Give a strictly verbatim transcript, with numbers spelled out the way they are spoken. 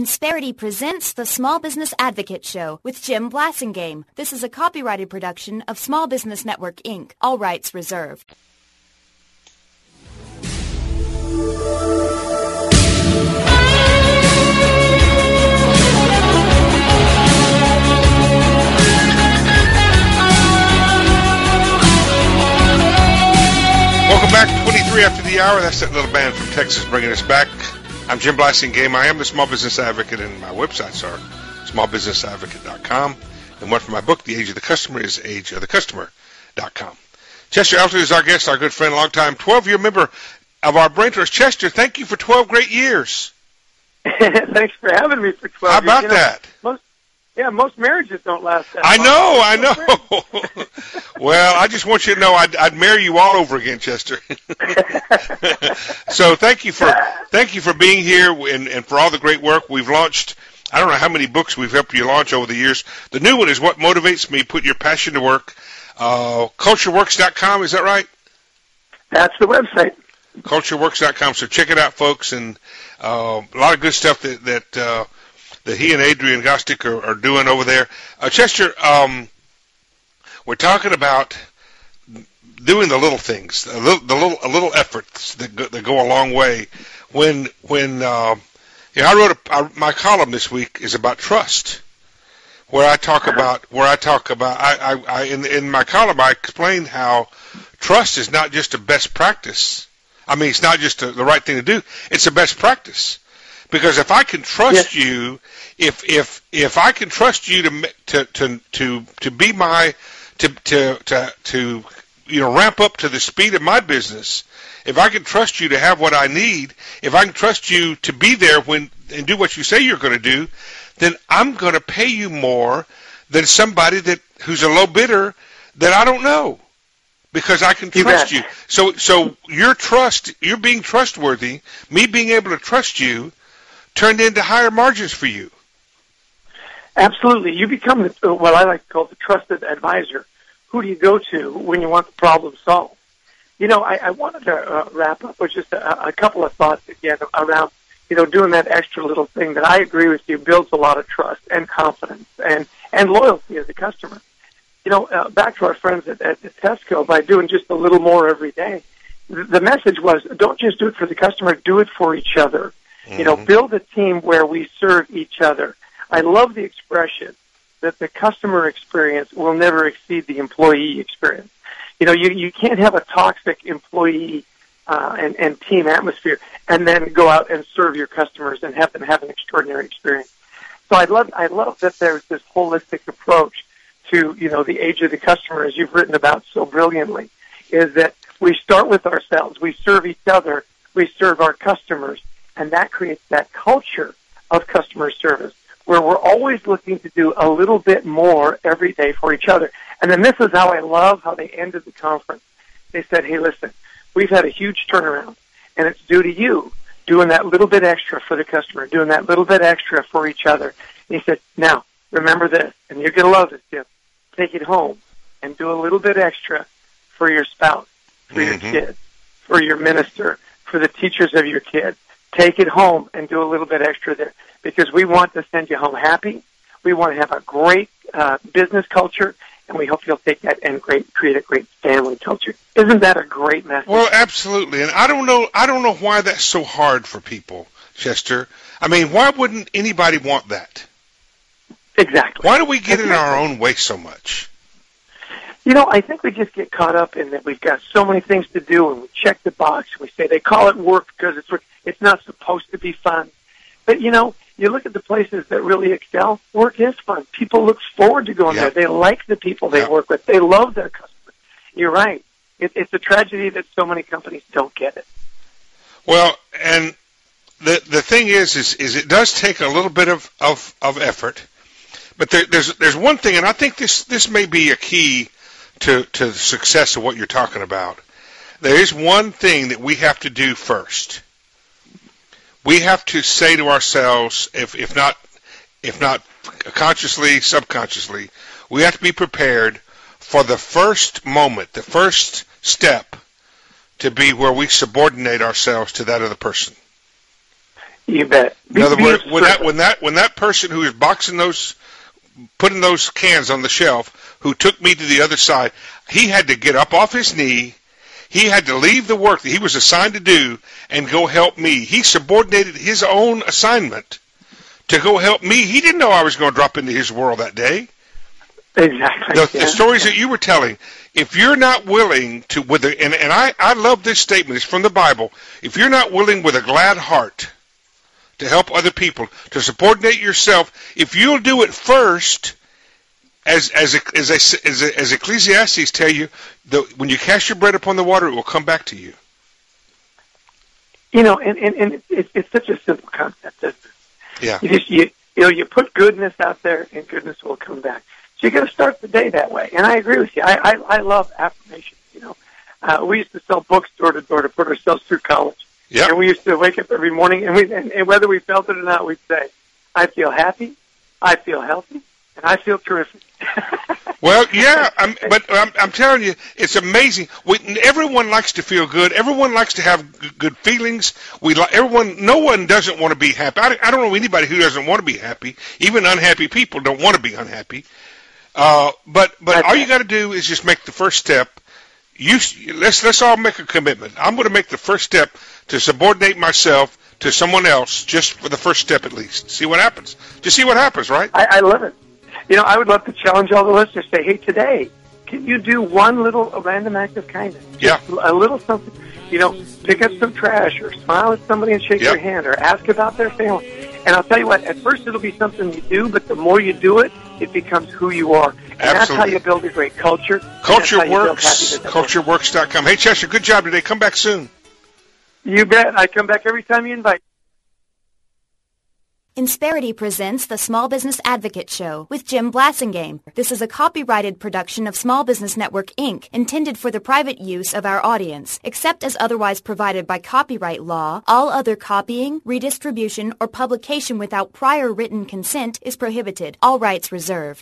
Insperity presents the Small Business Advocate Show with Jim Blasingame. This is a copyrighted production of Small Business Network, Incorporated. All rights reserved. Welcome back, twenty-three after the hour. That's that little band from Texas bringing us back. I'm Jim Blasingame. I am the Small Business Advocate, and my websites are small business advocate dot com. And one for my book, The Age of the Customer, is age of the customer dot com. Chester Elton is our guest, our good friend, long-time twelve-year member of our Brain Trust. Chester, thank you for twelve great years. Thanks for having me for twelve How about years. You know, that? Most, yeah, most marriages don't last that I long. know, I know. Well, I just want you to know I'd, I'd marry you all over again, Chester. So thank you for thank you for being here and, and for all the great work we've launched. I don't know how many books we've helped you launch over the years. The new one is What Motivates Me, Put Your Passion to Work. Uh, culture works dot com, is that right? That's the website. culture works dot com. So check it out, folks, and uh, a lot of good stuff that that, uh, that he and Adrian Gostick are, are doing over there. Uh, Chester, um, we're talking about doing the little things, the little, the little, a little efforts that go, that go a long way. When when uh, you know, I wrote a, I, my column this week is about trust, where I talk about where I talk about I, I, I in in my column I explain how trust is not just a best practice. I mean, it's not just a, the right thing to do. It's a best practice. Because if I can trust yes. you, if if if I can trust you to to to to, to be my to to to to you know ramp up to the speed of my business, if I can trust you to have what I need, if I can trust you to be there when and do what you say you're going to do, then I'm going to pay you more than somebody that who's a low bidder that I don't know. Because I can trust you. So so your trust, you're being trustworthy, me being able to trust you, turned into higher margins for you. Absolutely. You become the, what I like to call the trusted advisor. Who do you go to when you want the problem solved? You know, I, I wanted to uh, wrap up with just a, a couple of thoughts again around, you know, doing that extra little thing that I agree with you builds a lot of trust and confidence and, and loyalty as a customer. You know, uh, back to our friends at, at Tesco, by doing just a little more every day, the, the message was, don't just do it for the customer, do it for each other. Mm-hmm. You know, build a team where we serve each other. I love the expression that the customer experience will never exceed the employee experience. You know, you, you can't have a toxic employee uh, and, and team atmosphere and then go out and serve your customers and have them have an extraordinary experience. So I love, I love that there's this holistic approach to, you know, the age of the customer, as you've written about so brilliantly, is that we start with ourselves, we serve each other, we serve our customers, and that creates that culture of customer service where we're always looking to do a little bit more every day for each other. And then this is how I love how they ended the conference. They said, hey, listen, we've had a huge turnaround, and it's due to you doing that little bit extra for the customer, doing that little bit extra for each other. And he said, now, remember this, and you're going to love this, Jim. Take it home and do a little bit extra for your spouse, for mm-hmm. your kids, for your minister, for the teachers of your kids. Take it home and do a little bit extra there because we want to send you home happy. We want to have a great uh, business culture, and we hope you'll take that and great, create a great family culture. Isn't that a great message? Well, absolutely. And I don't know, I don't know why that's so hard for people, Chester. I mean, why wouldn't anybody want that? Exactly. Why do we get exactly. in our own way so much? You know, I think we just get caught up in that we've got so many things to do, and we check the box. We say they call it work because it's work. It's not supposed to be fun. But, you know, you look at the places that really excel, work is fun. People look forward to going yep. there. They like the people they yep. work with. They love their customers. You're right. It, it's a tragedy that so many companies don't get it. Well, and the the thing is, is, is it does take a little bit of, of, of effort. But there, there's there's one thing, and I think this, this may be a key to, to the success of what you're talking about. There is one thing that we have to do first. We have to say to ourselves, if if not if not consciously, subconsciously, we have to be prepared for the first moment, the first step, to be where we subordinate ourselves to that other person. You bet. In other words, when that when that when that person who is boxing those, putting those cans on the shelf, who took me to the other side, he had to get up off his knee. He had to leave the work that he was assigned to do and go help me. He subordinated his own assignment to go help me. He didn't know I was going to drop into his world that day. Exactly. The, yeah. the stories that you were telling, if you're not willing to, with a, and, and I, I love this statement, it's from the Bible, if you're not willing with a glad heart to help other people, to subordinate yourself, if you'll do it first, as as as, as, as, as Ecclesiastes tell you, the, when you cast your bread upon the water, it will come back to you. You know, and, and, and it's, it's such a simple concept, isn't it? Yeah. You just, you, you know, you put goodness out there and goodness will come back. So you got to start the day that way. And I agree with you. I, I, I love affirmations, you know. Uh, we used to sell books door to door to put ourselves through college. Yep. And we used to wake up every morning, and, we, and, and whether we felt it or not, we'd say, I feel happy, I feel healthy, and I feel terrific. Well, yeah, I'm, but I'm, I'm telling you, it's amazing. We, everyone likes to feel good. Everyone likes to have g- good feelings. We, li- everyone, no one doesn't want to be happy. I, I don't know anybody who doesn't want to be happy. Even unhappy people don't want to be unhappy. Uh, but but That's all you right. got to do is just make the first step. You let's let's all make a commitment. I'm going to make the first step to subordinate myself to someone else, just for the first step at least. See what happens. Just see what happens, right? I, I love it. You know, I would love to challenge all the listeners. Say, hey, today, can you do one little a random act of kindness? Yeah. Just a little something. You know, pick up some trash, or smile at somebody and shake Yep. their hand, or ask about their family. And I'll tell you what, at first it'll be something you do, but the more you do it, it becomes who you are. And that's how Absolutely. you build a great culture. Culture That's how you build Works, happiness. culture works dot com. Hey, Chester, good job today. Come back soon. You bet. I come back every time you invite. Insperity presents the Small Business Advocate Show with Jim Blasingame. This is a copyrighted production of Small Business Network, Incorporated, intended for the private use of our audience. Except as otherwise provided by copyright law, all other copying, redistribution, or publication without prior written consent is prohibited. All rights reserved.